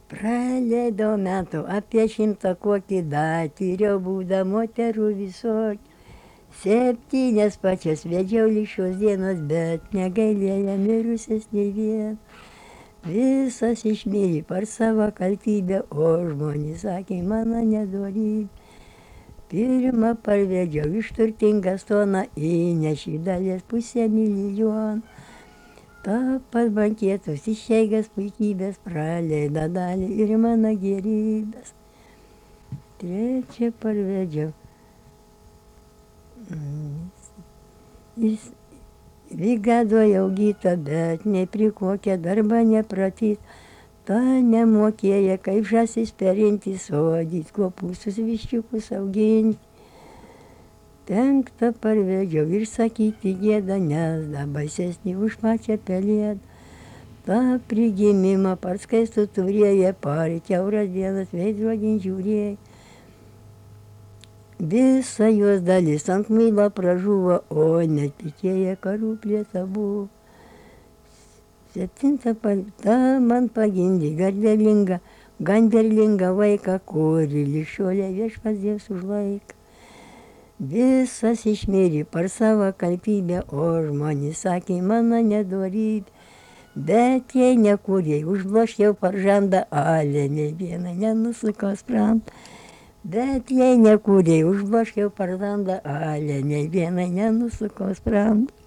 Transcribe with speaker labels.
Speaker 1: Praleidau metų apie 100 kokį datyriau būdą moterų visokių. 7 pačias vedžiau lyg šios dienos, bet negailėjo mirusias nei vien. Visas išmirė per savo kaltybę, o žmonės sakė, mano nedorybė. Pirmą parvedžiau iš turtingą stoną, įnešė dalies 500 000. Ta pas bankietus išeigęs puikybės, praleido dalį ir mano gėrybės. Trečią parvedžiau. Jis vygadojo gyta, bet ne prie kokią darbą nepratyt. Ta nemokėja, kaip žąsis perinti, sodyt, kopūstus viščiukus auginti. 5 parvedžiau ir sakyti gėda, nes da baisesnį už pačią pelėdą. Ta prigimimą par skaistų turėjo, par kiauras dienas veidrodin žiūrėjo. Visa jos dalis ant muilo pražuvo, o netikėję karų plėta buvo. 7 ta man pagimdė gan derlingą vaiką, kurį lyg šiolė viešpats Dievas užlaiko. Visas išmirė per savo kaltybę, o žmonės sakė, mano nedorybė. Bet jei nekūrė, užbloškiau per žandą, ale nei vieną nenusuko sprandą. Bet jei nekūrė, užbloškiau per žandą, ale nei vieną nenusuko sprandą.